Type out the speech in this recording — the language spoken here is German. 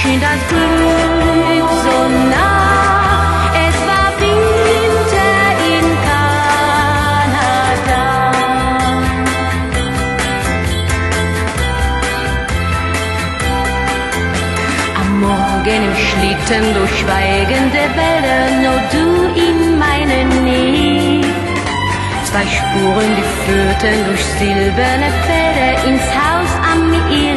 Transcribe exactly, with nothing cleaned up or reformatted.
schien das Glück so nah, es war Winter in Kanada. Am Morgen im Schlitten durch schweigende Wälder, nur du in meine Nähe. Zwei Spuren, die führten durch silberne Felder ins Haus am Meer.